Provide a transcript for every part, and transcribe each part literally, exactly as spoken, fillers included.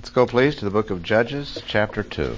Let's go, please, to the book of Judges, chapter two.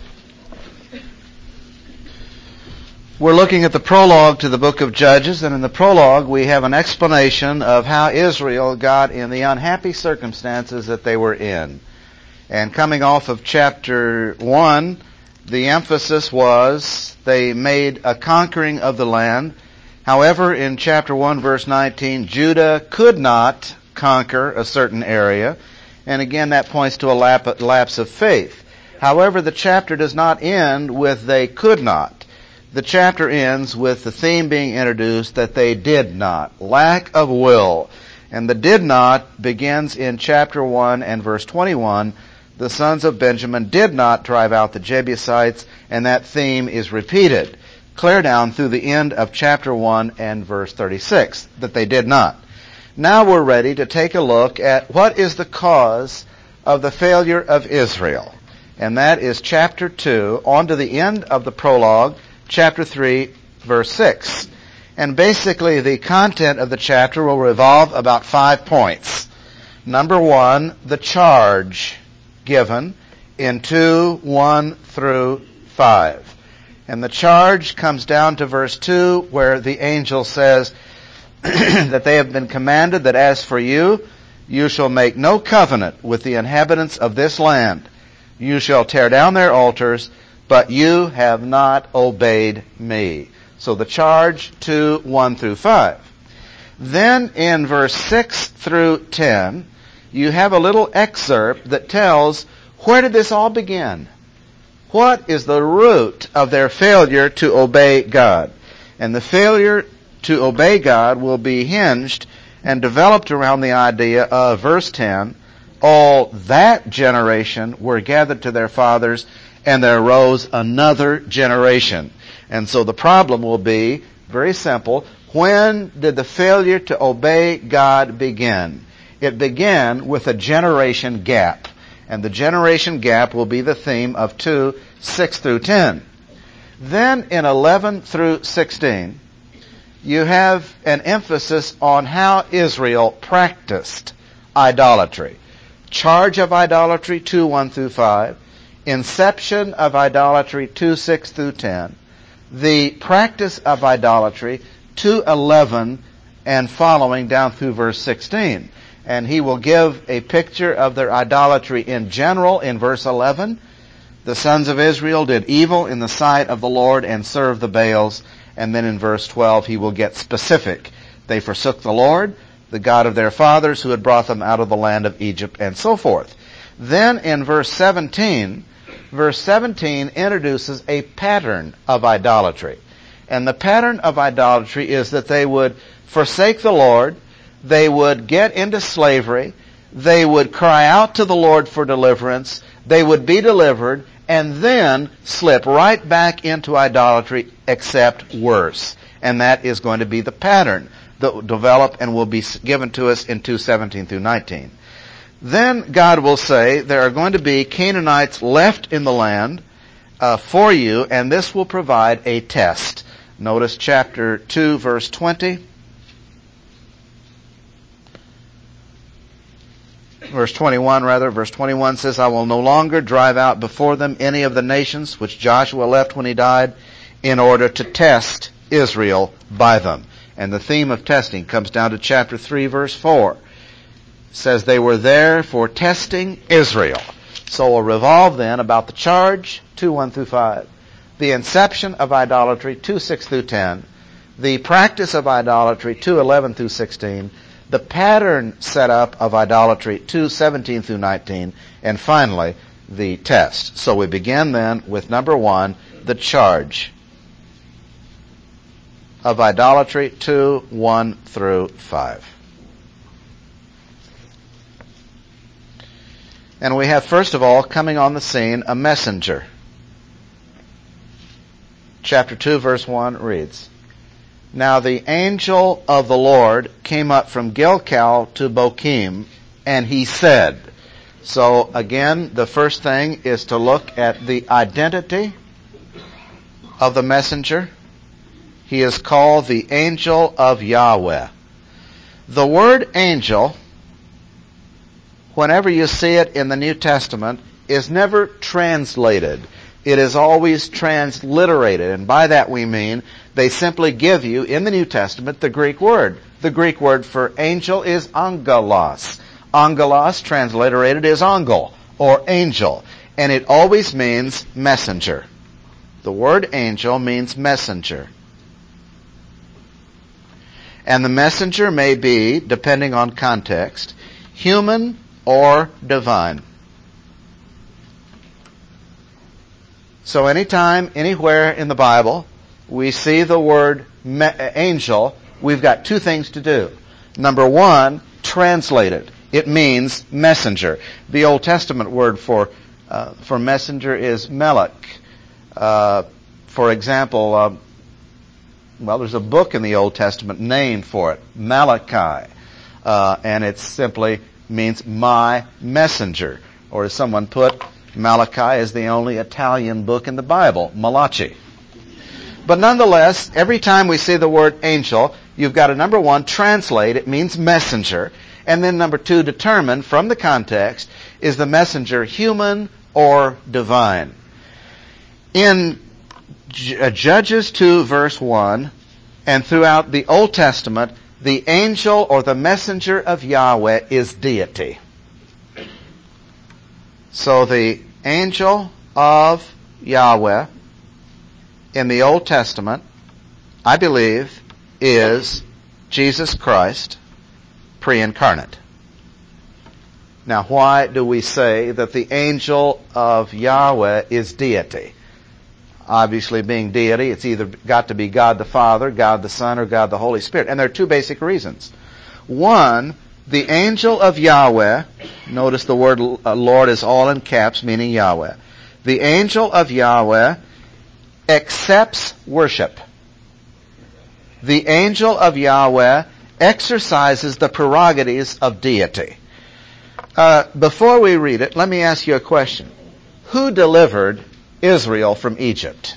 We're looking at the prologue to the book of Judges, and in the prologue we have an explanation of how Israel got in the unhappy circumstances that they were in. And coming off of chapter one, the emphasis was they made a conquering of the land. However, in chapter one, verse nineteen, Judah could not conquer a certain area. And again, that points to a lap, lapse of faith. However, the chapter does not end with they could not. The chapter ends with the theme being introduced that they did not. Lack of will. And the did not begins in chapter one and verse twenty-one. The sons of Benjamin did not drive out the Jebusites, and that theme is repeated clear down through the end of chapter one and verse thirty-six, that they did not. Now we're ready to take a look at what is the cause of the failure of Israel. And that is chapter two, on to the end of the prologue, chapter three, verse six. And basically the content of the chapter will revolve about five points. Number one, the charge given in two, one through five. And the charge comes down to verse two, where the angel says that they have been commanded that as for you, you shall make no covenant with the inhabitants of this land. You shall tear down their altars, but you have not obeyed me. So the charge, two, one through five. Then in verse six through ten, you have a little excerpt that tells where did this all begin? What is the root of their failure to obey God? And the failure to obey God will be hinged and developed around the idea of verse ten, all that generation were gathered to their fathers, and there arose another generation. And so the problem will be very simple. When did the failure to obey God begin? It began with a generation gap. And the generation gap will be the theme of two, six through ten. Then in eleven through sixteen, you have an emphasis on how Israel practiced idolatry. Charge of idolatry, two, one through five. Inception of idolatry, two, six through ten. The practice of idolatry, two, eleven and following down through verse sixteen. And he will give a picture of their idolatry in general in verse eleven. The sons of Israel did evil in the sight of the Lord and served the Baals. And then in verse twelve, he will get specific. They forsook the Lord, the God of their fathers, who had brought them out of the land of Egypt, and so forth. Then in verse seventeen, verse seventeen introduces a pattern of idolatry. And the pattern of idolatry is that they would forsake the Lord, they would get into slavery, they would cry out to the Lord for deliverance, they would be delivered, and then slip right back into idolatry, except worse. And that is going to be the pattern that will develop and will be given to us in two seventeen through nineteen. Then God will say there are going to be Canaanites left in the land uh, for you, and this will provide a test. Notice chapter two, verse twenty. Verse twenty-one, rather, verse twenty-one says, I will no longer drive out before them any of the nations which Joshua left when he died, in order to test Israel by them. And the theme of testing comes down to chapter three, verse four. It says they were there for testing Israel. So we'll revolve then about the charge, two, one through five. The inception of idolatry, two, six through ten. The practice of idolatry, two, eleven through sixteen. The pattern set up of idolatry, two, seventeen through nineteen, and finally, the test. So we begin then with number one, the charge of idolatry, two, one through five. And we have, first of all, coming on the scene, a messenger. Chapter two, verse one reads, Now the angel of the Lord came up from Gilgal to Bochim, and he said. So again, the first thing is to look at the identity of the messenger. He is called the angel of Yahweh. The word angel, whenever you see it in the New Testament, is never translated. It is always transliterated. And by that we mean they simply give you, in the New Testament, the Greek word. The Greek word for angel is angelos. Angelos, transliterated, is angel, or angel. And it always means messenger. The word angel means messenger. And the messenger may be, depending on context, human or divine. So anytime, anywhere in the Bible, we see the word me- angel, we've got two things to do. Number one, translate it. It means messenger. The Old Testament word for uh, for messenger is melech. Uh, for example, uh, well, there's a book in the Old Testament named for it, Malachi, uh, and it simply means my messenger. Or as someone put, Malachi is the only Italian book in the Bible, Malachi. But nonetheless, every time we see the word angel, you've got to, number one, translate. It means messenger. And then number two, determine from the context, is the messenger human or divine? In Judges two, verse one, and throughout the Old Testament, the angel or the messenger of Yahweh is deity. So the angel of Yahweh in the Old Testament, I believe, is Jesus Christ pre-incarnate. Now, why do we say that the angel of Yahweh is deity? Obviously, being deity, it's either got to be God the Father, God the Son, or God the Holy Spirit. And there are two basic reasons. One, the angel of Yahweh, notice the word Lord is all in caps, meaning Yahweh. The angel of Yahweh accepts worship. The angel of Yahweh exercises the prerogatives of deity. Uh, before we read it, let me ask you a question. Who delivered Israel from Egypt?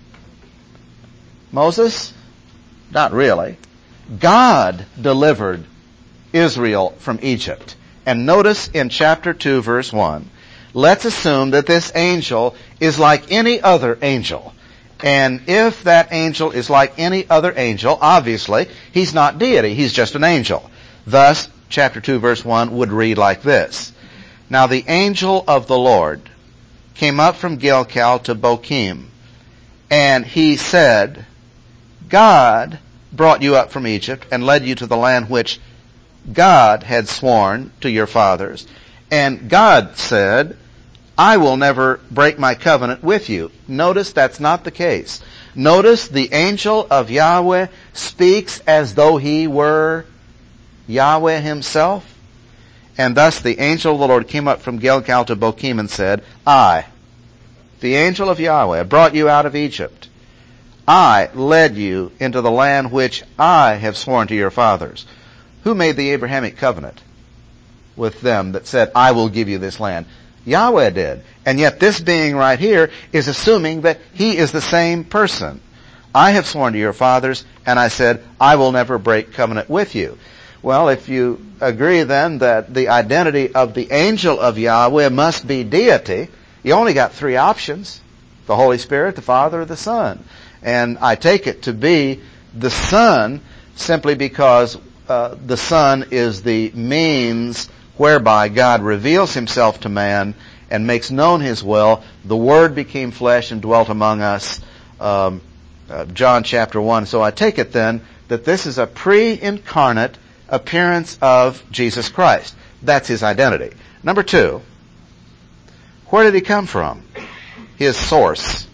Moses? Not really. God delivered Israel from Egypt. And notice in chapter two, verse one, let's assume that this angel is like any other angel. And if that angel is like any other angel, obviously, he's not deity, he's just an angel. Thus, chapter two, verse one would read like this. Now the angel of the Lord came up from Gilgal to Bochim, and he said, God brought you up from Egypt and led you to the land which God had sworn to your fathers. And God said, I will never break my covenant with you. Notice that's not the case. Notice the angel of Yahweh speaks as though he were Yahweh himself. And thus the angel of the Lord came up from Gilgal to Bochim and said, I, the angel of Yahweh, brought you out of Egypt. I led you into the land which I have sworn to your fathers. Who made the Abrahamic covenant with them that said, I will give you this land? Yahweh did. And yet this being right here is assuming that he is the same person. I have sworn to your fathers, and I said, I will never break covenant with you. Well, if you agree then that the identity of the angel of Yahweh must be deity, you only got three options. The Holy Spirit, the Father, or the Son. And I take it to be the Son simply because uh, the Son is the means whereby God reveals himself to man and makes known his will. The Word became flesh and dwelt among us. Um, uh, John chapter one. So I take it then that this is a pre-incarnate appearance of Jesus Christ. That's his identity. Number two, where did he come from? His source.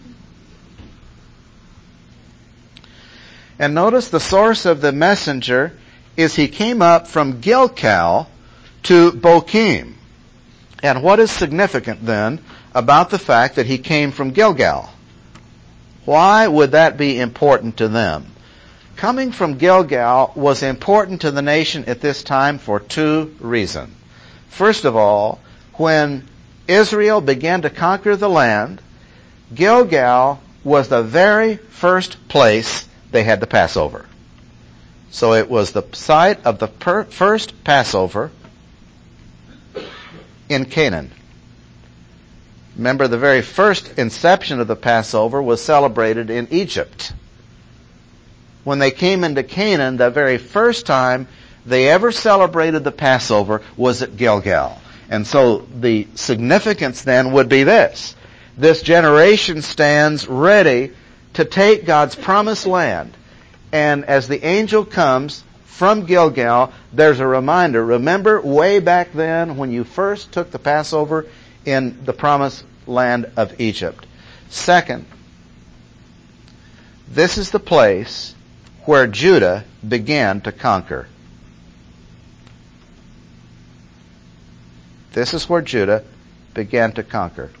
And notice the source of the messenger is he came up from Gilgal to Bochim. And what is significant then about the fact that he came from Gilgal? Why would that be important to them? Coming from Gilgal was important to the nation at this time for two reasons. First of all, when Israel began to conquer the land, Gilgal was the very first place they had the Passover. So it was the site of the per- first Passover in Canaan. Remember, the very first inception of the Passover was celebrated in Egypt. When they came into Canaan, the very first time they ever celebrated the Passover was at Gilgal. And so the significance then would be this. This generation stands ready to take God's promised land. And as the angel comes from Gilgal, there's a reminder. Remember way back then when you first took the Passover in the promised land of Egypt. Second, this is the place where Judah began to conquer. This is where Judah began to conquer.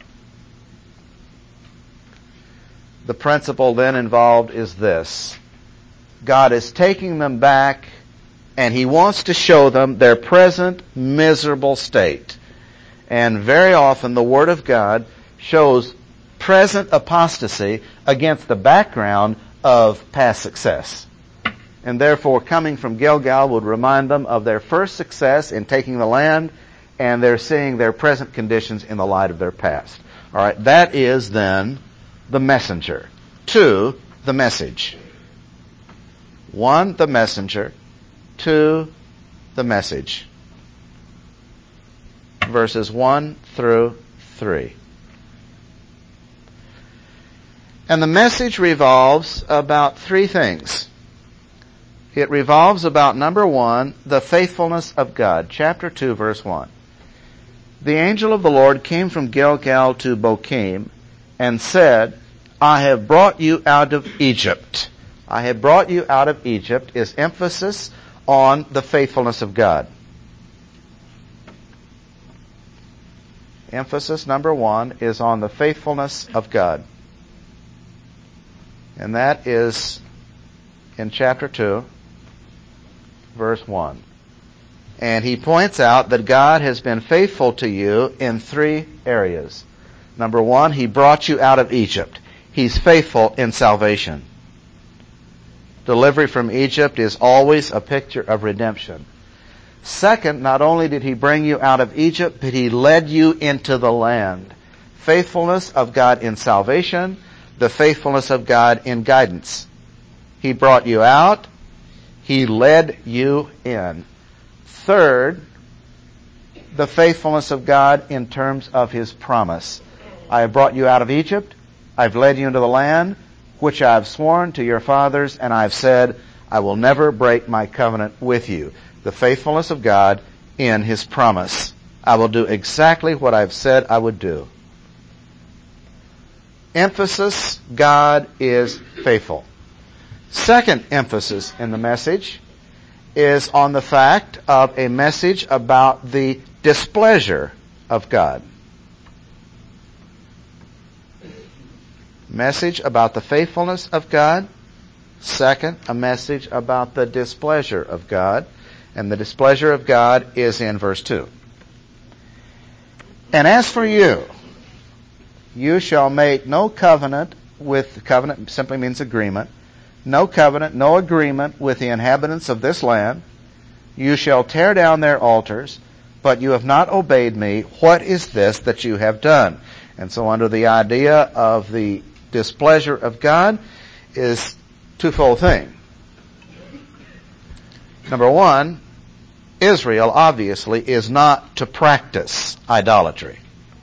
The principle then involved is this. God is taking them back, and He wants to show them their present miserable state. And very often the Word of God shows present apostasy against the background of past success. And therefore, coming from Gilgal would remind them of their first success in taking the land, and they're seeing their present conditions in the light of their past. All right, that is then the messenger. Two, the message. One, the messenger. Two, the message. Verses one through three. And the message revolves about three things. It revolves about, number one, the faithfulness of God. Chapter two, verse one. The angel of the Lord came from Gilgal to Bochim and said, I have brought you out of Egypt. I have brought you out of Egypt is emphasis on the faithfulness of God. Emphasis number one is on the faithfulness of God. And that is in chapter two, verse one. And he points out that God has been faithful to you in three areas. Number one, He brought you out of Egypt. He's faithful in salvation. Delivery from Egypt is always a picture of redemption. Second, not only did He bring you out of Egypt, but He led you into the land. Faithfulness of God in salvation, the faithfulness of God in guidance. He brought you out, He led you in. Third, the faithfulness of God in terms of His promise. I have brought you out of Egypt, I've led you into the land, which I have sworn to your fathers, and I have said, I will never break my covenant with you. The faithfulness of God in His promise. I will do exactly what I've said I would do. Emphasis, God is faithful. Second emphasis in the message is on the fact of a message about the displeasure of God. Message about the faithfulness of God. Second, a message about the displeasure of God. And the displeasure of God is in verse two. And as for you, you shall make no covenant with, covenant simply means agreement, no covenant, no agreement with the inhabitants of this land. You shall tear down their altars, but you have not obeyed me. What is this that you have done? And so under the idea of the displeasure of God is twofold thing. Number one, Israel obviously is not to practice idolatry.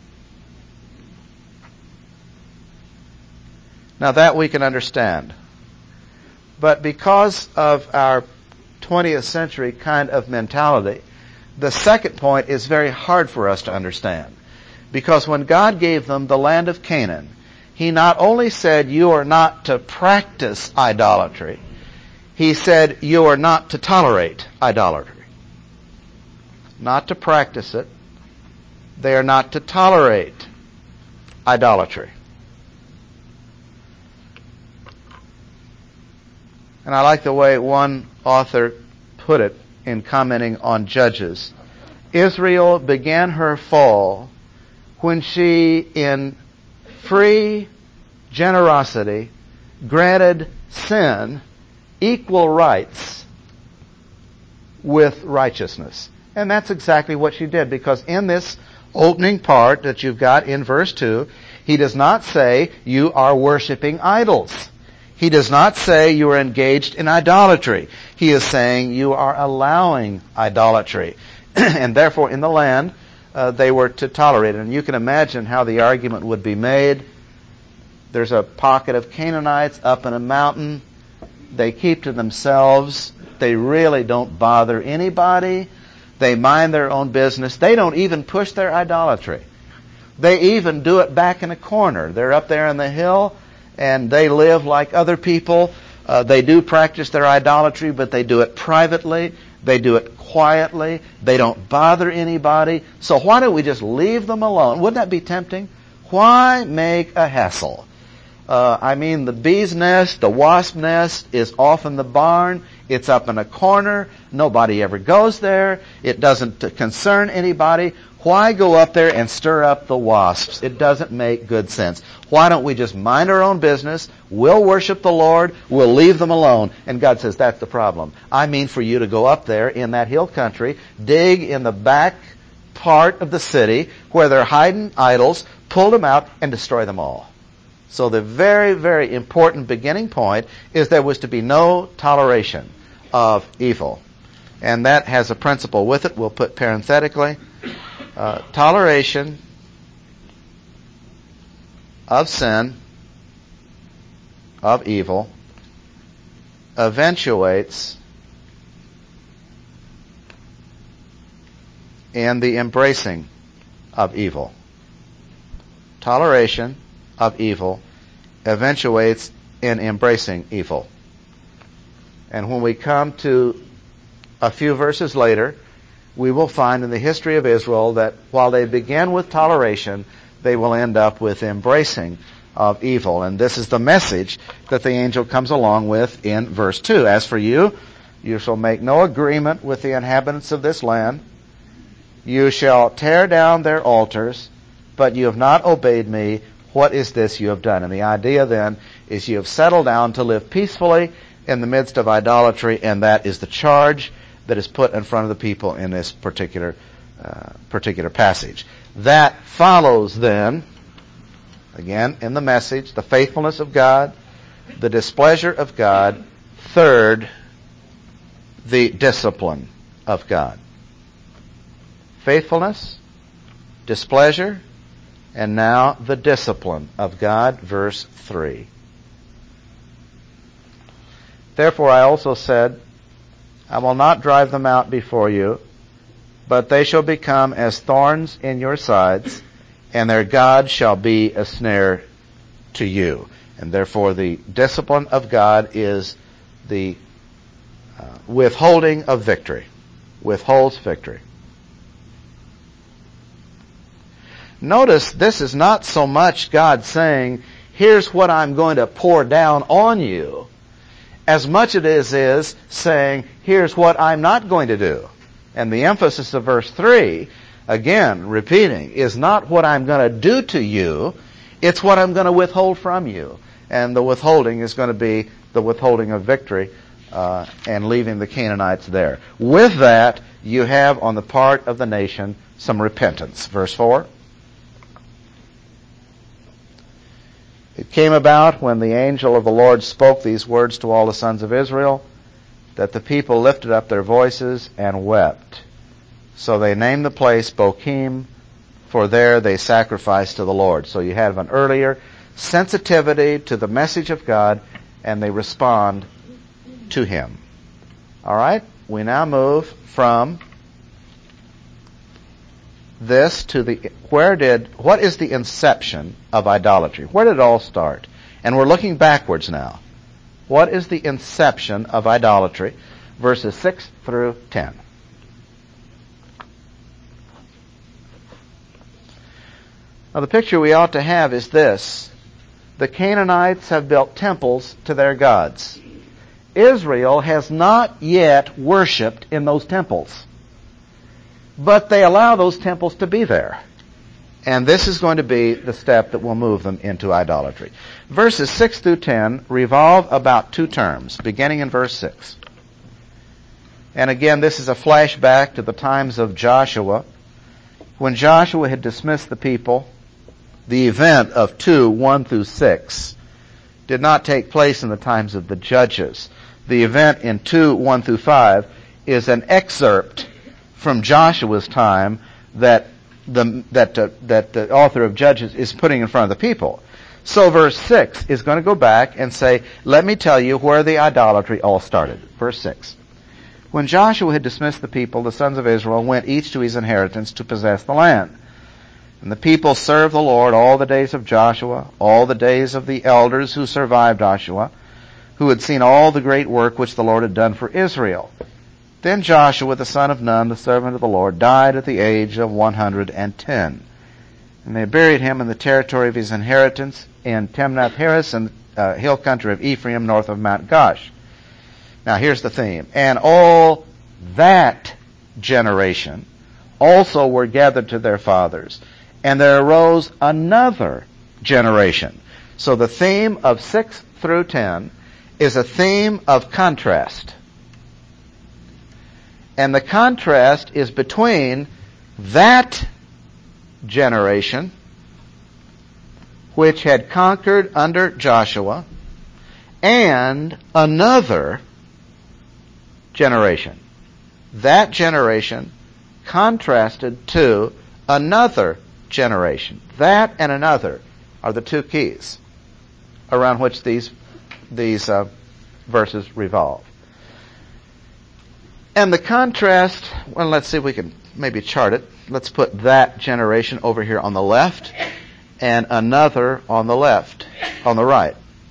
Now that we can understand. But because of our twentieth century kind of mentality, the second point is very hard for us to understand. Because when God gave them the land of Canaan, He not only said you are not to practice idolatry, He said you are not to tolerate idolatry. Not to practice it. They are not to tolerate idolatry. And I like the way one author put it in commenting on Judges. Israel began her fall when she, in free generosity, granted sin equal rights with righteousness. And that's exactly what she did, because in this opening part that you've got in verse two, he does not say you are worshiping idols. He does not say you are engaged in idolatry. He is saying you are allowing idolatry. And therefore in the land uh, they were to tolerate it. And you can imagine how the argument would be made. There's a pocket of Canaanites up in a mountain. They keep to themselves. They really don't bother anybody. They mind their own business. They don't even push their idolatry. They even do it back in a corner. They're up there on the hill, and they live like other people. Uh, they do practice their idolatry, but they do it privately. They do it quietly. They don't bother anybody. So why don't we just leave them alone? Wouldn't that be tempting? Why make a hassle? Uh, I mean, the bee's nest, the wasp nest is off in the barn. It's up in a corner. Nobody ever goes there. It doesn't concern anybody. Why go up there and stir up the wasps? It doesn't make good sense. Why don't we just mind our own business? We'll worship the Lord. We'll leave them alone. And God says, that's the problem. I mean for you to go up there in that hill country, dig in the back part of the city where they're hiding idols, pull them out, and destroy them all. So the very, very important beginning point is there was to be no toleration of evil. And that has a principle with it. We'll put parenthetically. Uh, toleration of sin, of evil, eventuates in the embracing of evil. Toleration of evil eventuates in embracing evil. And when we come to a few verses later, we will find in the history of Israel that while they began with toleration, they will end up with embracing of evil. And this is the message that the angel comes along with in verse two. As for you, you shall make no agreement with the inhabitants of this land. You shall tear down their altars, but you have not obeyed me. What is this you have done? And the idea then is you have settled down to live peacefully in the midst of idolatry, and that is the charge that is put in front of the people in this particular uh, particular passage. That follows then, again, in the message, the faithfulness of God, the displeasure of God, third, the discipline of God. Faithfulness, displeasure, and now the discipline of God, verse three. Therefore I also said, I will not drive them out before you, but they shall become as thorns in your sides, and their God shall be a snare to you. And therefore the discipline of God is the uh, withholding of victory. Withholds victory. Notice this is not so much God saying, here's what I'm going to pour down on you, as much as it is, is saying, here's what I'm not going to do. And the emphasis of verse three, again, repeating, is not what I'm going to do to you, it's what I'm going to withhold from you. And the withholding is going to be the withholding of victory uh, and leaving the Canaanites there. With that, you have on the part of the nation some repentance. Verse four. It came about when the angel of the Lord spoke these words to all the sons of Israel, that the people lifted up their voices and wept. So they named the place Bochim, for there they sacrificed to the Lord. So you have an earlier sensitivity to the message of God, and they respond to Him. All right, we now move from this to the, where did, what is the inception of idolatry? Where did it all start? And we're looking backwards now. What is the inception of idolatry? Verses six through ten. Now the picture we ought to have is this. The Canaanites have built temples to their gods. Israel has not yet worshipped in those temples. But they allow those temples to be there. And this is going to be the step that will move them into idolatry. Verses six through ten revolve about two terms, beginning in verse six. And again, this is a flashback to the times of Joshua When Joshua had dismissed the people, the event of two, one through six, did not take place in the times of the judges. The event in two, one through five is an excerpt from Joshua's time that the that uh, that the author of Judges is putting in front of the people. So verse six is going to go back and say, let me tell you where the idolatry all started. Verse six. When Joshua had dismissed the people, the sons of Israel went each to his inheritance to possess the land. And the people served the Lord all the days of Joshua, all the days of the elders who survived Joshua, who had seen all the great work which the Lord had done for Israel. Then Joshua, the son of Nun, the servant of the Lord, died at the age of one hundred ten. And they buried him in the territory of his inheritance in Timnath-Heres in the uh, hill country of Ephraim, north of Mount Gosh. Now here's the theme. And all that generation also were gathered to their fathers. And there arose another generation. So the theme of six through ten is a theme of contrast. And the contrast is between that generation, which had conquered under Joshua, and another generation. That generation contrasted to another generation. That and another are the two keys around which these these uh, verses revolve. And the contrast, well, let's see if we can maybe chart it. Let's put that generation over here on the left and another on the left, on the right.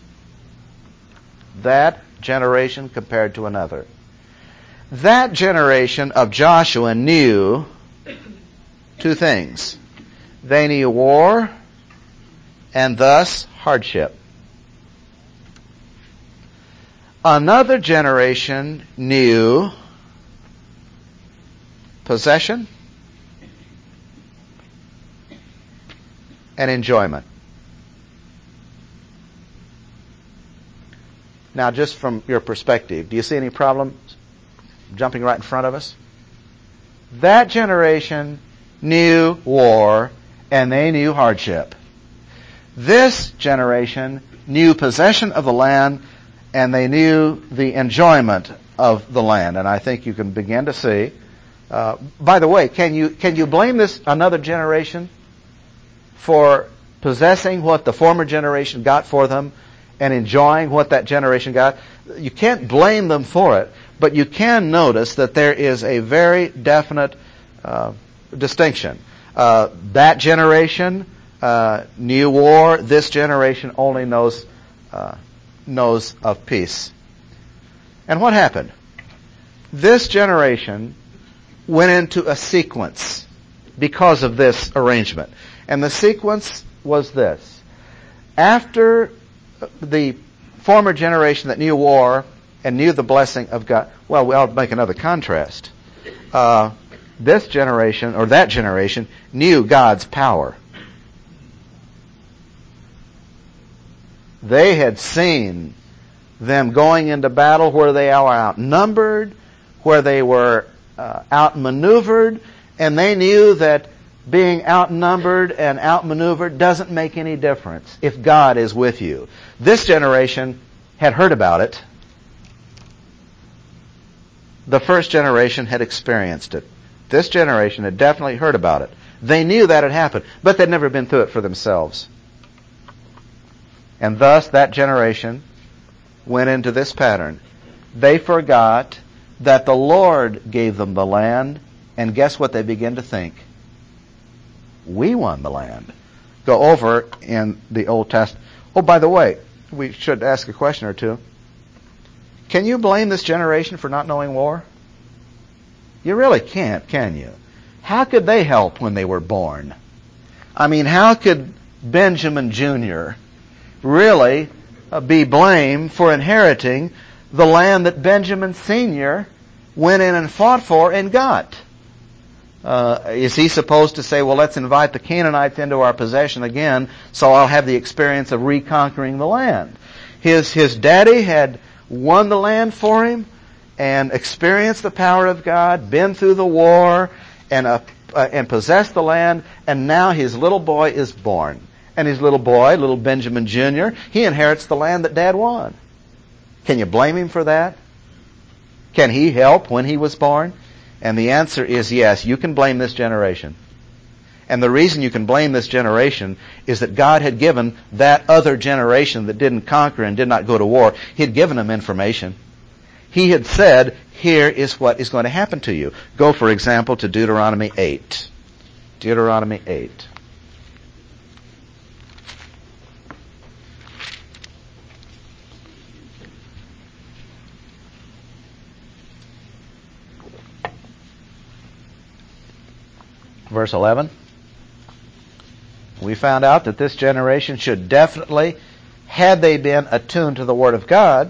That generation compared to another. That generation of Joshua knew two things. They knew war and thus hardship. Another generation knew possession and enjoyment. Now, just from your perspective, do you see any problem jumping right in front of us? That generation knew war and they knew hardship. This generation knew possession of the land and they knew the enjoyment of the land. And I think you can begin to see. Uh, by the way, can you can you blame this another generation for possessing what the former generation got for them and enjoying what that generation got? You can't blame them for it, but you can notice that there is a very definite uh, distinction. Uh, that generation uh, knew war. This generation only knows uh, knows of peace. And what happened? This generation went into a sequence because of this arrangement. And the sequence was this. After the former generation that knew war and knew the blessing of God, well, I'll make another contrast. Uh, this generation, or that generation, knew God's power. They had seen them going into battle where they were outnumbered, where they were uh, outmaneuvered, and they knew that being outnumbered and outmaneuvered doesn't make any difference if God is with you. This generation had heard about it. The first generation had experienced it. This generation had definitely heard about it. They knew that had happened, but they'd never been through it for themselves. And thus that generation went into this pattern. They forgot that the Lord gave them the land, and guess what they began to think? We won the land. Go over in the Old Testament. Oh, by the way, we should ask a question or two. Can you blame this generation for not knowing war? You really can't, can you? How could they help when they were born? I mean, how could Benjamin Junior really uh, be blamed for inheriting the land that Benjamin Senior went in and fought for and got? Uh, is he supposed to say, well, let's invite the Canaanites into our possession again so I'll have the experience of reconquering the land? His, his daddy had won the land for him and experienced the power of God, been through the war, and uh, uh, and possessed the land, and now his little boy is born. And his little boy, little Benjamin Junior, he inherits the land that Dad won. Can you blame him for that? Can he help when he was born? And the answer is yes, you can blame this generation. And the reason you can blame this generation is that God had given that other generation that didn't conquer and did not go to war, He had given them information. He had said, here is what is going to happen to you. Go, for example, to Deuteronomy eight. Deuteronomy eight. Verse eleven. We found out that this generation should definitely, had they been attuned to the Word of God,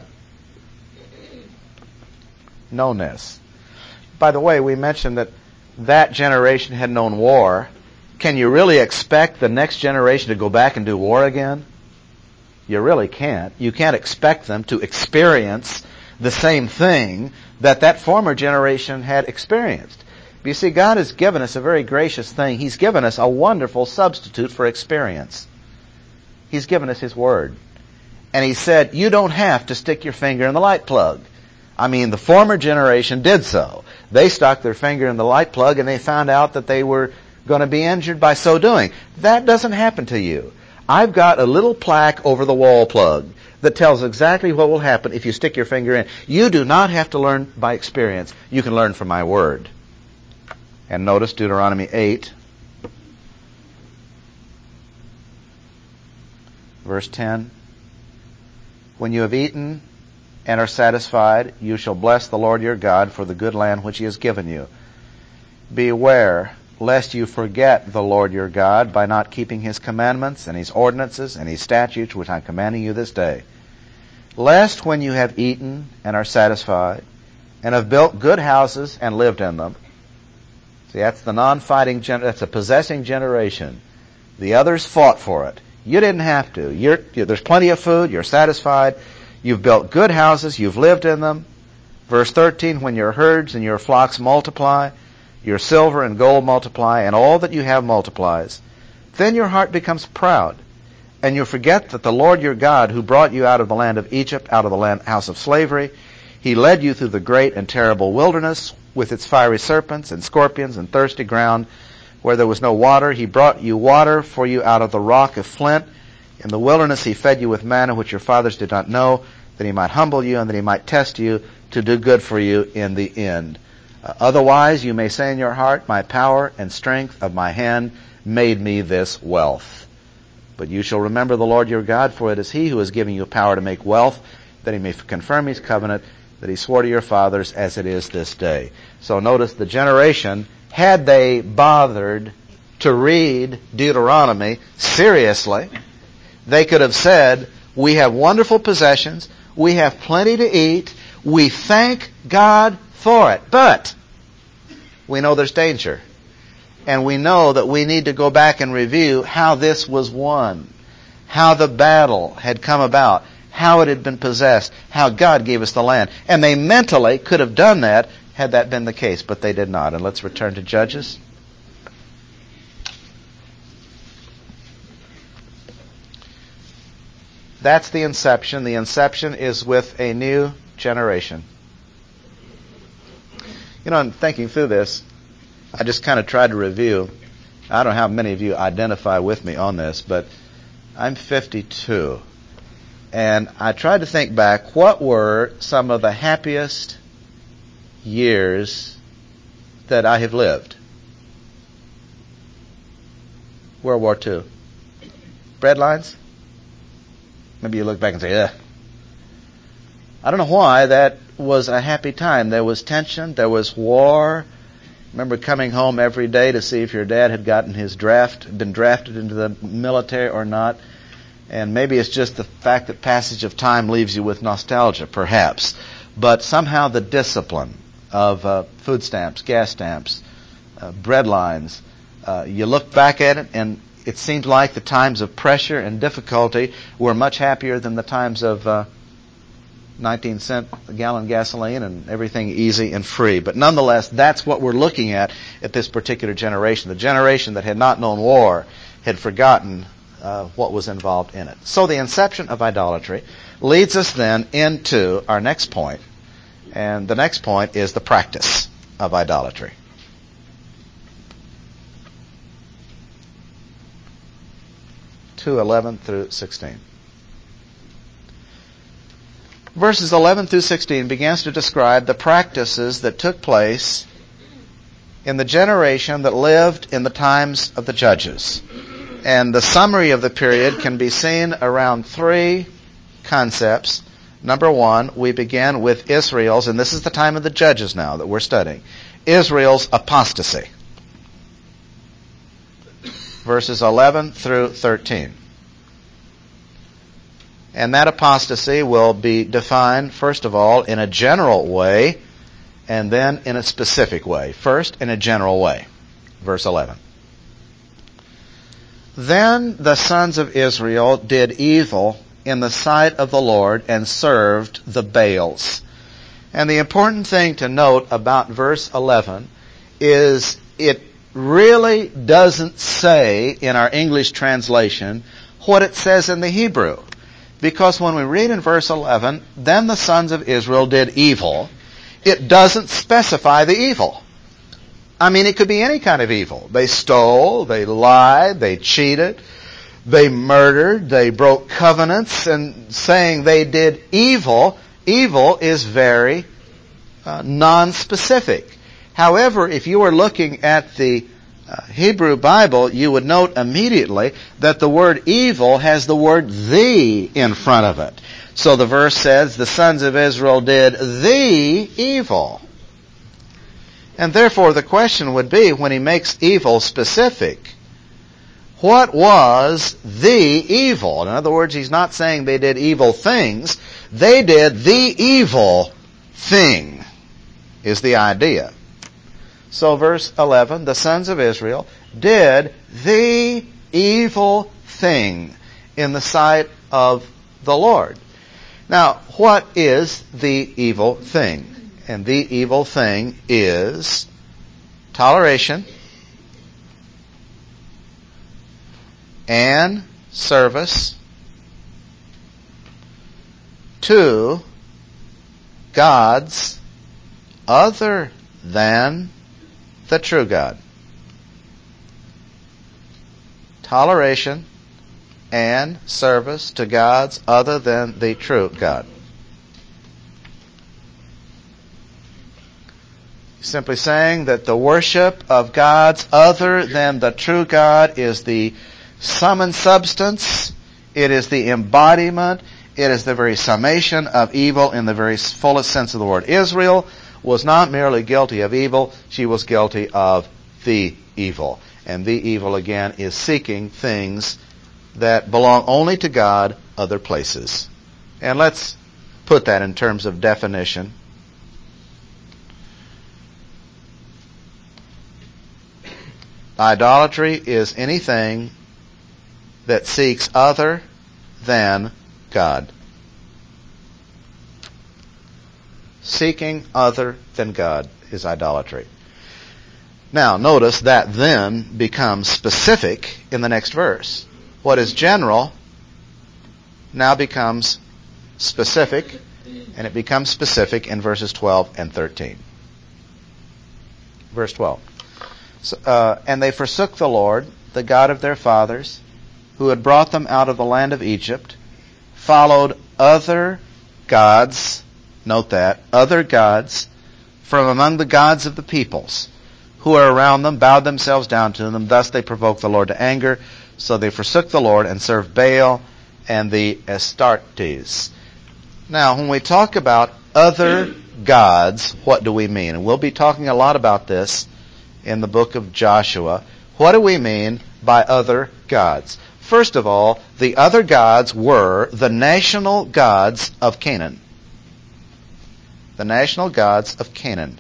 known this. By the way, we mentioned that that generation had known war. Can you really expect the next generation to go back and do war again? You really can't. You can't expect them to experience the same thing that that former generation had experienced. You see, God has given us a very gracious thing. He's given us a wonderful substitute for experience. He's given us His Word. And He said, you don't have to stick your finger in the light plug. I mean, the former generation did so. They stuck their finger in the light plug and they found out that they were going to be injured by so doing. That doesn't happen to you. I've got a little plaque over the wall plug that tells exactly what will happen if you stick your finger in. You do not have to learn by experience. You can learn from my Word. And notice Deuteronomy eight, verse ten. When you have eaten and are satisfied, you shall bless the Lord your God for the good land which He has given you. Beware lest you forget the Lord your God by not keeping His commandments and His ordinances and His statutes which I am commanding you this day. Lest when you have eaten and are satisfied and have built good houses and lived in them. See, that's the non-fighting, gen- that's a possessing generation. The others fought for it. You didn't have to. You're, you, there's plenty of food. You're satisfied. You've built good houses. You've lived in them. Verse thirteen, when your herds and your flocks multiply, your silver and gold multiply, and all that you have multiplies, then your heart becomes proud, and you forget that the Lord your God, who brought you out of the land of Egypt, out of the land, house of slavery, He led you through the great and terrible wilderness, with its fiery serpents and scorpions and thirsty ground where there was no water. He brought you water for you out of the rock of flint. In the wilderness He fed you with manna which your fathers did not know, that He might humble you and that He might test you to do good for you in the end. Uh, otherwise you may say in your heart, my power and strength of my hand made me this wealth. But you shall remember the Lord your God, for it is He who has given you power to make wealth, that He may confirm His covenant, that He swore to your fathers as it is this day. So notice the generation, had they bothered to read Deuteronomy seriously, they could have said, we have wonderful possessions, we have plenty to eat, we thank God for it. But we know there's danger. And we know that we need to go back and review how this was won, how the battle had come about, how it had been possessed, how God gave us the land. And they mentally could have done that had that been the case, but they did not. And let's return to Judges. That's the inception. The inception is with a new generation. You know, in thinking through this, I just kind of tried to review. I don't know how many of you identify with me on this, but I'm fifty-two. And I tried to think back, what were some of the happiest years that I have lived? World War Two. Breadlines? Maybe you look back and say, ugh. I don't know why that was a happy time. There was tension. There was war. Remember coming home every day to see if your dad had gotten his draft, been drafted into the military or not. And maybe it's just the fact that passage of time leaves you with nostalgia, perhaps. But somehow the discipline of uh, food stamps, gas stamps, uh, bread lines, uh, you look back at it and it seems like the times of pressure and difficulty were much happier than the times of uh, nineteen cent a gallon gasoline and everything easy and free. But nonetheless, that's what we're looking at at this particular generation. The generation that had not known war had forgotten uh, what was involved in it. So the inception of idolatry leads us then into our next point. And the next point is the practice of idolatry. two eleven through sixteen. Verses eleven through sixteen begins to describe the practices that took place in the generation that lived in the times of the judges. And the summary of the period can be seen around three concepts. Number one, we begin with Israel's, and this is the time of the judges now that we're studying, Israel's apostasy. Verses eleven through thirteen. And that apostasy will be defined, first of all, in a general way, and then in a specific way. First, in a general way. Verse eleven. Then the sons of Israel did evil in the sight of the Lord and served the Baals. And the important thing to note about verse eleven is it really doesn't say in our English translation what it says in the Hebrew. Because when we read in verse eleven, then the sons of Israel did evil, it doesn't specify the evil. I mean, it could be any kind of evil. They stole, they lied, they cheated, they murdered, they broke covenants, and saying they did evil, evil is very uh, non-specific. However, if you were looking at the uh, Hebrew Bible, you would note immediately that the word evil has the word the in front of it. So the verse says, the sons of Israel did the evil. And therefore the question would be, when he makes evil specific, what was the evil? In other words, he's not saying they did evil things. They did the evil thing, is the idea. So verse eleven, the sons of Israel did the evil thing in the sight of the Lord. Now, what is the evil thing? And the evil thing is toleration and service to gods other than the true God. Toleration and service to gods other than the true God. Simply saying that the worship of gods other than the true God is the sum and substance, it is the embodiment, it is the very summation of evil in the very fullest sense of the word. Israel was not merely guilty of evil, she was guilty of the evil. And the evil, again, is seeking things that belong only to God other places. And let's put that in terms of definition. Idolatry is anything that seeks other than God. Seeking other than God is idolatry. Now, notice that then becomes specific in the next verse. What is general now becomes specific, and it becomes specific in verses twelve and thirteen. Verse twelve. So, uh, and they forsook the Lord, the God of their fathers, who had brought them out of the land of Egypt, followed other gods, note that, other gods, from among the gods of the peoples, who are around them, bowed themselves down to them. Thus they provoked the Lord to anger. So they forsook the Lord and served Baal and the Astartes. Now, when we talk about other gods, what do we mean? And we'll be talking a lot about this in the book of Joshua. What do we mean by other gods? First of all, the other gods were the national gods of Canaan. The national gods of Canaan.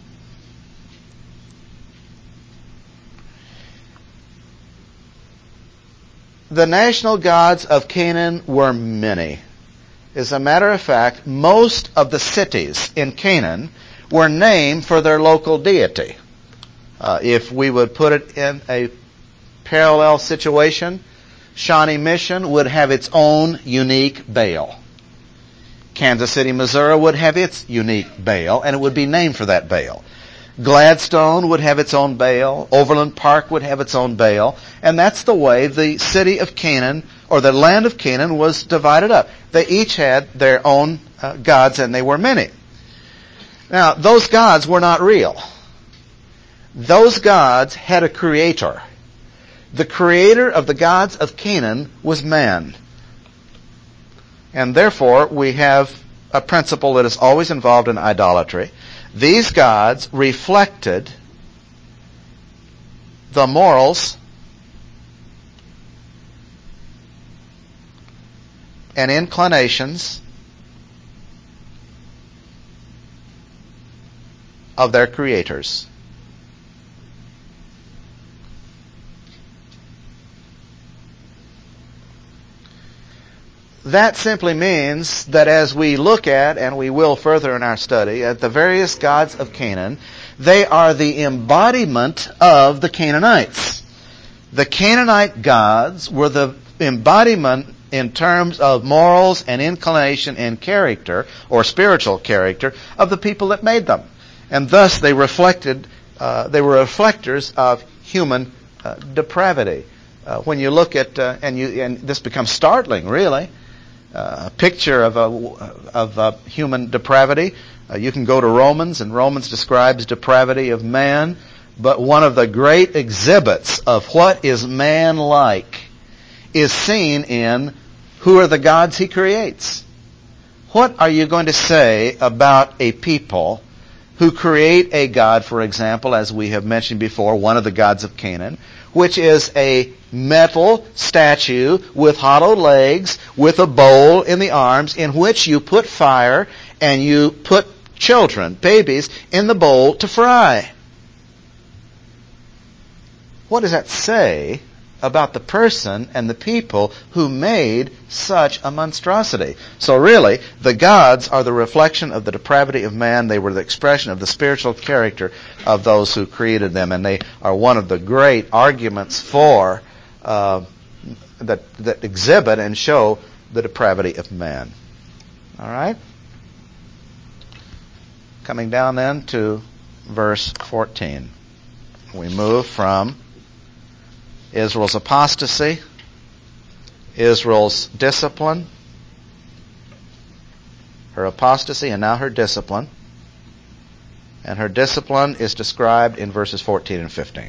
The national gods of Canaan were many. As a matter of fact, most of the cities in Canaan were named for their local deity. Uh, if we would put it in a parallel situation, Shawnee Mission would have its own unique Baal. Kansas City, Missouri would have its unique Baal, and it would be named for that Baal. Gladstone would have its own Baal. Overland Park would have its own Baal. And that's the way the city of Canaan, or the land of Canaan, was divided up. They each had their own uh, gods, and they were many. Now, those gods were not real. Those gods had a creator. The creator of the gods of Canaan was man. And therefore, we have a principle that is always involved in idolatry. These gods reflected the morals and inclinations of their creators. That simply means that as we look at, and we will further in our study, at the various gods of Canaan, they are the embodiment of the Canaanites. The Canaanite gods were the embodiment in terms of morals and inclination and character, or spiritual character, of the people that made them. And thus they reflected, uh, they were reflectors of human uh, depravity. Uh, when you look at, uh, and you, and this becomes startling, really, uh, a picture of a, of a human depravity. Uh, you can go to Romans, and Romans describes depravity of man. But one of the great exhibits of what is man like is seen in who are the gods he creates. What are you going to say about a people who create a god, for example, as we have mentioned before, one of the gods of Canaan, which is a metal statue with hollow legs, with a bowl in the arms, in which you put fire and you put children, babies, in the bowl to fry? What does that say about the person and the people who made such a monstrosity? So really, the gods are the reflection of the depravity of man. They were the expression of the spiritual character of those who created them, and they are one of the great arguments for uh, that that exhibit and show the depravity of man. All right? Coming down then to verse fourteen. We move from Israel's apostasy, Israel's discipline, her apostasy, and now her discipline. And her discipline is described in verses fourteen and fifteen.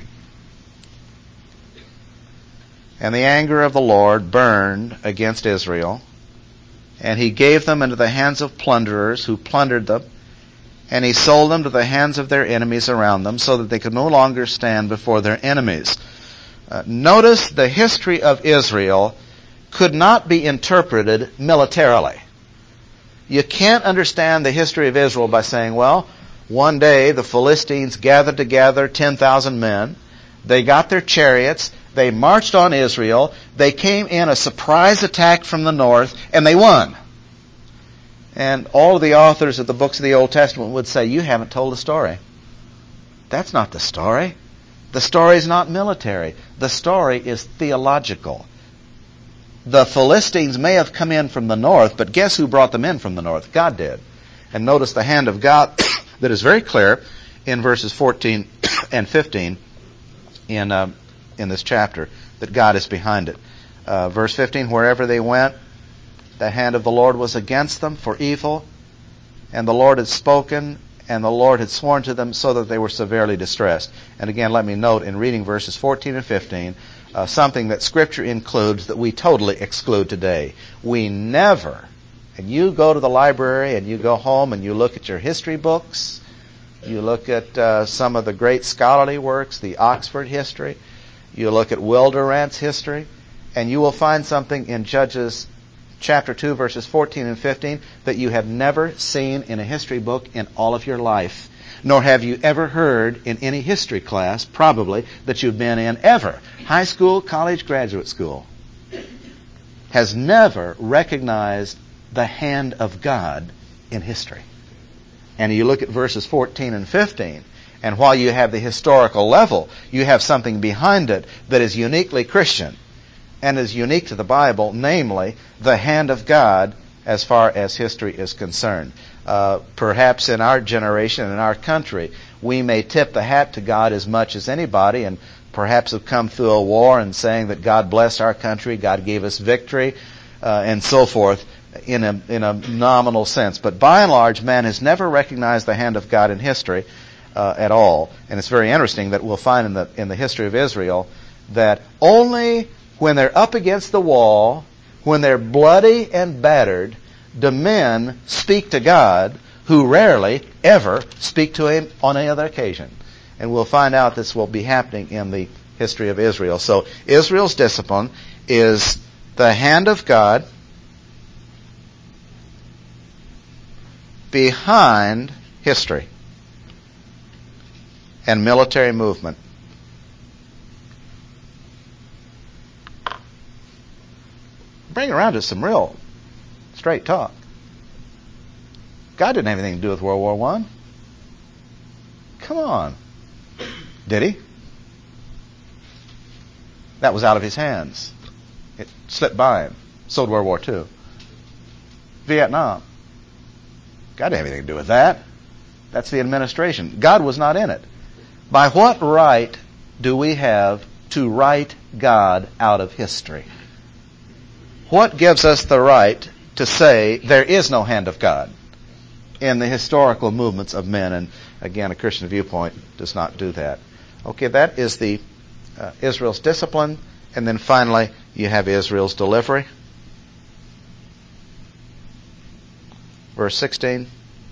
And the anger of the Lord burned against Israel, and he gave them into the hands of plunderers who plundered them, and he sold them to the hands of their enemies around them, so that they could no longer stand before their enemies. Uh, notice the history of Israel could not be interpreted militarily. You can't understand the history of Israel by saying, well, one day the Philistines gathered together ten thousand men. They got their chariots. They marched on Israel. They came in a surprise attack from the north, and they won. And all of the authors of the books of the Old Testament would say, you haven't told the story. That's not the story. The story is not military. The story is theological. The Philistines may have come in from the north, but guess who brought them in from the north? God did. And notice the hand of God that is very clear in verses fourteen and fifteen in uh, in this chapter, that God is behind it. Uh, verse fifteen, wherever they went, the hand of the Lord was against them for evil, and the Lord had spoken, and the Lord had sworn to them, so that they were severely distressed. And again, let me note in reading verses fourteen and fifteen, uh, something that Scripture includes that we totally exclude today. We never, and you go to the library and you go home and you look at your history books, you look at uh, some of the great scholarly works, the Oxford history, you look at Will Durant's history, and you will find something in Judges chapter two, verses fourteen and fifteen, that you have never seen in a history book in all of your life. Nor have you ever heard in any history class, probably, that you've been in ever. High school, college, graduate school. Has never recognized the hand of God in history. And you look at verses fourteen and fifteen, and while you have the historical level, you have something behind it that is uniquely Christian and is unique to the Bible, namely the hand of God as far as history is concerned. Uh, perhaps in our generation, in our country, we may tip the hat to God as much as anybody, and perhaps have come through a war and saying that God blessed our country, God gave us victory, uh, and so forth, in a in a nominal sense. But by and large, man has never recognized the hand of God in history uh, at all. And it's very interesting that we'll find in the in the history of Israel that only when they're up against the wall, when they're bloody and battered, do men speak to God, who rarely ever speak to Him on any other occasion. And we'll find out this will be happening in the history of Israel. So Israel's discipline is the hand of God behind history and military movement. Bring around to some real straight talk. God didn't have anything to do with World War One. Come on. Did He? That was out of His hands. It slipped by Him. So did World War Two. Vietnam. God didn't have anything to do with that. That's the administration. God was not in it. By what right do we have to write God out of history? What gives us the right to say there is no hand of God in the historical movements of men? And again, a Christian viewpoint does not do that. Okay, that is the uh, Israel's discipline. And then finally, you have Israel's delivery. Verse sixteen.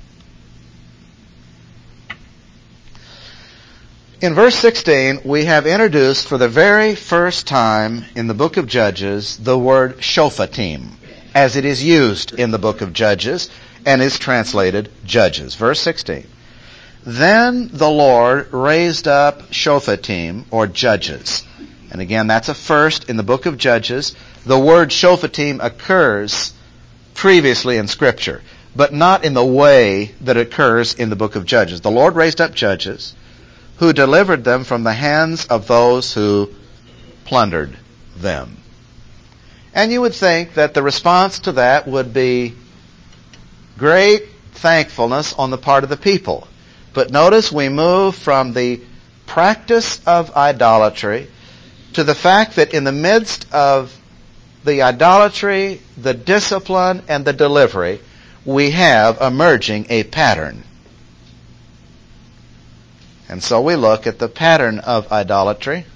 In verse sixteen, we have introduced for the very first time in the book of Judges the word Shophatim, as it is used in the book of Judges and is translated Judges. Verse sixteen. Then the Lord raised up Shophatim, or judges. And again, that's a first in the book of Judges. The word Shophatim occurs previously in Scripture, but not in the way that it occurs in the book of Judges. The Lord raised up judges who delivered them from the hands of those who plundered them. And you would think that the response to that would be great thankfulness on the part of the people. But notice we move from the practice of idolatry to the fact that in the midst of the idolatry, the discipline, and the delivery, we have emerging a pattern. And so we look at the pattern of idolatry.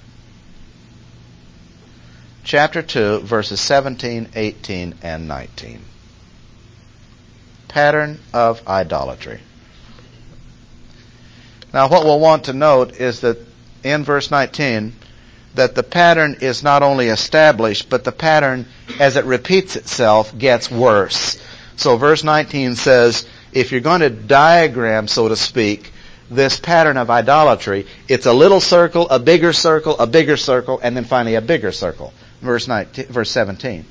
Chapter two, verses seventeen, eighteen, and nineteen. Pattern of idolatry. Now what we'll want to note is that in verse nineteen, that the pattern is not only established, but the pattern, as it repeats itself, gets worse. So verse nineteen says, if you're going to diagram, so to speak, this pattern of idolatry, it's a little circle, a bigger circle, a bigger circle, and then finally a bigger circle. Verse nineteen, verse seventeen.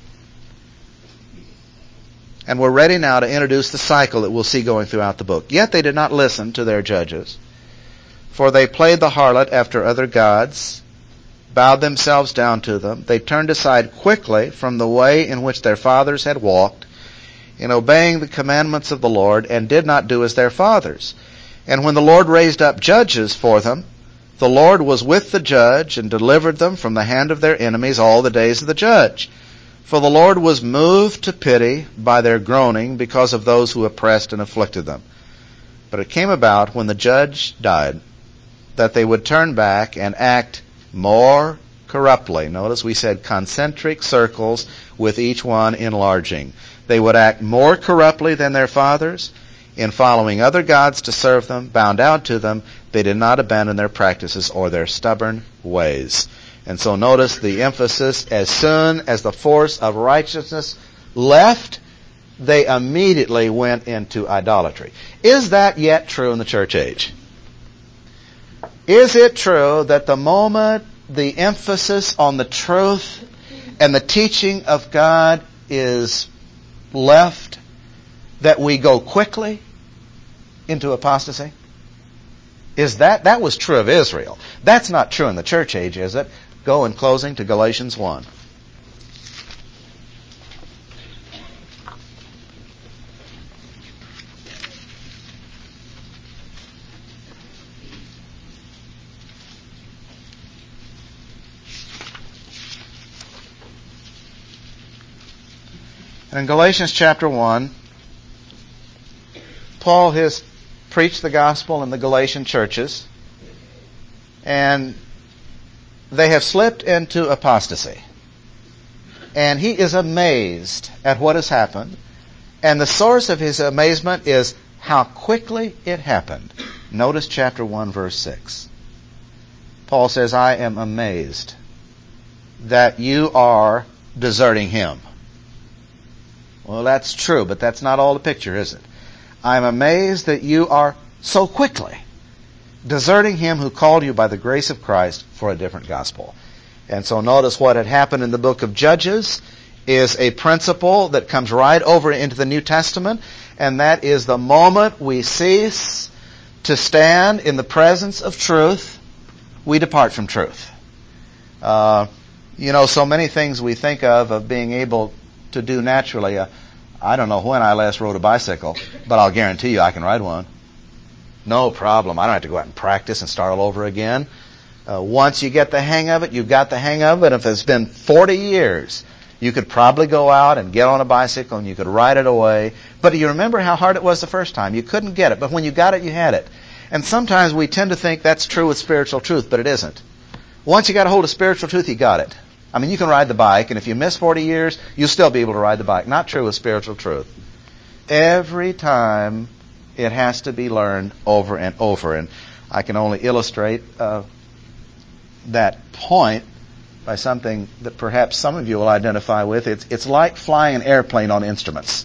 And we're ready now to introduce the cycle that we'll see going throughout the book. Yet they did not listen to their judges, for they played the harlot after other gods, bowed themselves down to them. They turned aside quickly from the way in which their fathers had walked, in obeying the commandments of the Lord, and did not do as their fathers. And when the Lord raised up judges for them, the Lord was with the judge and delivered them from the hand of their enemies all the days of the judge. For the Lord was moved to pity by their groaning because of those who oppressed and afflicted them. But it came about when the judge died that they would turn back and act more corruptly. Notice we said concentric circles with each one enlarging. They would act more corruptly than their fathers, in following other gods to serve them, bound down to them. They did not abandon their practices or their stubborn ways. And so notice the emphasis, as soon as the force of righteousness left, they immediately went into idolatry. Is that yet true in the church age? Is it true that the moment the emphasis on the truth and the teaching of God is left that we go quickly into apostasy? Is that, that was true of Israel. That's not true in the church age, is it? Go in closing to Galatians one. In Galatians chapter one, Paul has preached the gospel in the Galatian churches, and they have slipped into apostasy. And he is amazed at what has happened, and the source of his amazement is how quickly it happened. Notice chapter one, verse six. Paul says, I am amazed that you are deserting him. Well, that's true, but that's not all the picture, is it? I'm amazed that you are so quickly deserting him who called you by the grace of Christ for a different gospel. And so notice what had happened in the book of Judges is a principle that comes right over into the New Testament, and that is the moment we cease to stand in the presence of truth, we depart from truth. Uh, you know, so many things we think of of being able to do naturally. Uh, I don't know when I last rode a bicycle, but I'll guarantee you I can ride one. No problem. I don't have to go out and practice and start all over again. Uh, once you get the hang of it, you've got the hang of it. If it's been forty years, you could probably go out and get on a bicycle and you could ride it away. But you remember how hard it was the first time. You couldn't get it, but when you got it, you had it. And sometimes we tend to think that's true with spiritual truth, but it isn't. Once you got a hold of spiritual truth, you got it. I mean, you can ride the bike, and if you miss forty years, you'll still be able to ride the bike. Not true with spiritual truth. Every time it has to be learned over and over. And I can only illustrate uh, that point by something that perhaps some of you will identify with. It's, it's like flying an airplane on instruments.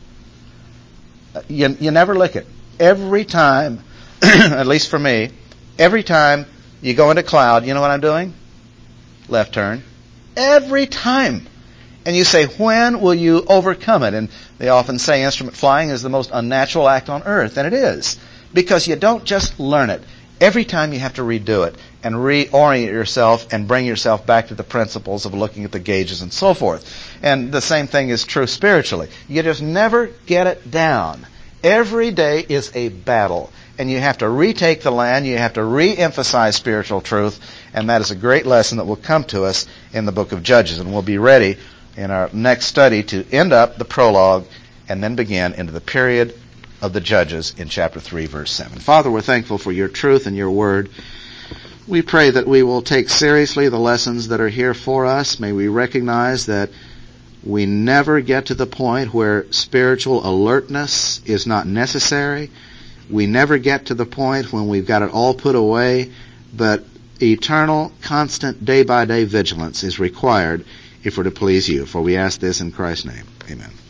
You, you never lick it. Every time, at least for me, every time you go into cloud, you know what I'm doing? Left turn. Every time. And you say, when will you overcome it? And they often say instrument flying is the most unnatural act on earth. And it is. Because you don't just learn it. Every time you have to redo it and reorient yourself and bring yourself back to the principles of looking at the gauges and so forth. And the same thing is true spiritually. You just never get it down. Every day is a battle. And you have to retake the land. You have to re-emphasize spiritual truth. And that is a great lesson that will come to us in the book of Judges. And we'll be ready in our next study to end up the prologue and then begin into the period of the Judges in chapter three, verse seven. Father, we're thankful for your truth and your word. We pray that we will take seriously the lessons that are here for us. May we recognize that we never get to the point where spiritual alertness is not necessary. We never get to the point when we've got it all put away, but eternal, constant, day-by-day vigilance is required if we're to please you. For we ask this in Christ's name. Amen.